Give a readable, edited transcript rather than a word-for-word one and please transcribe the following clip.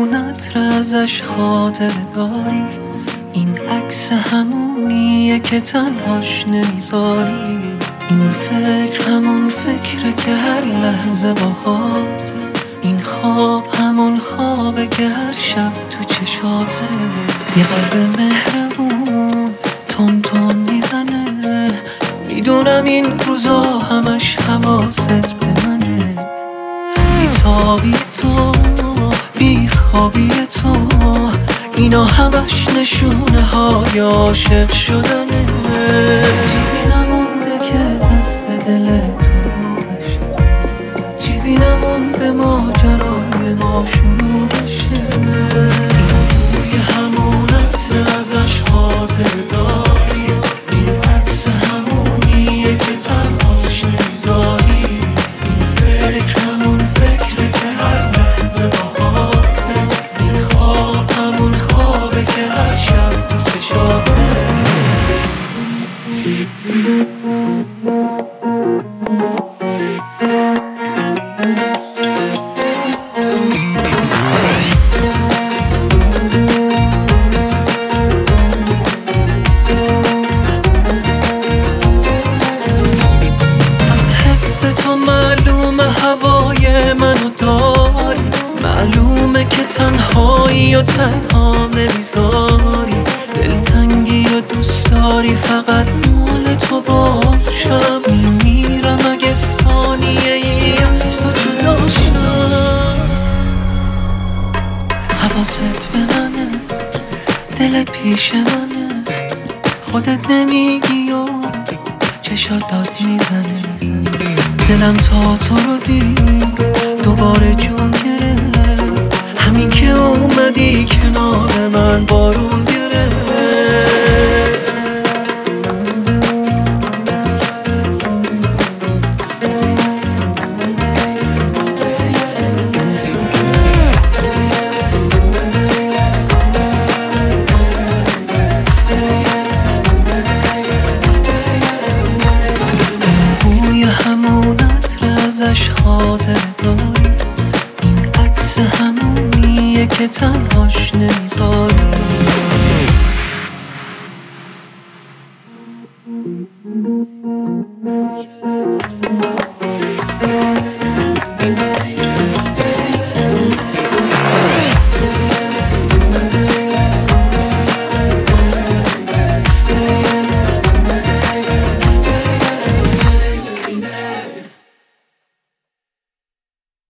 همون عطر ازش خاطره داری، این عکس همونیه که تنهاش نمیذاری. این فکر همون فکره که هر لحظه باهاته، این خواب همون خوابه که هر شب تو چشاته. یه قلب مهربون تون تون میزنه، میدونم این روزا همش حواست به منه. بیتابی تو، بیخوابی تو، اینا همش نشونه های عاشق شدنه. چیزی نمونده که دست دل تو بشه، چیزی نمونده ماجرای ما شروع بشه. توی همون عطر ازش خاطر داری، این عکس همونیه که تنهاش نمیذاری. این فکر همون فکره که هر لحظه باهاته، این خواب همون خوابه که هر شب تو چشاته. تو معلومه هوای منو داری، معلومه که تنهایی و تنها نمیذاری. دلتنگی و دوست داری فقط مال تو باشم، میمیرم اگه ثانیه ای از تو جدا شم. حواست به منه، دلت پیش منه، خودت نمیگی و چشات داد میزنه. دلم تا تو رو دید دوباره جون گرفت، همین که اومدی کنار من بارون گرفت. ازش خاطر داری، این عکس همونیه که تنهاش نمیذاری.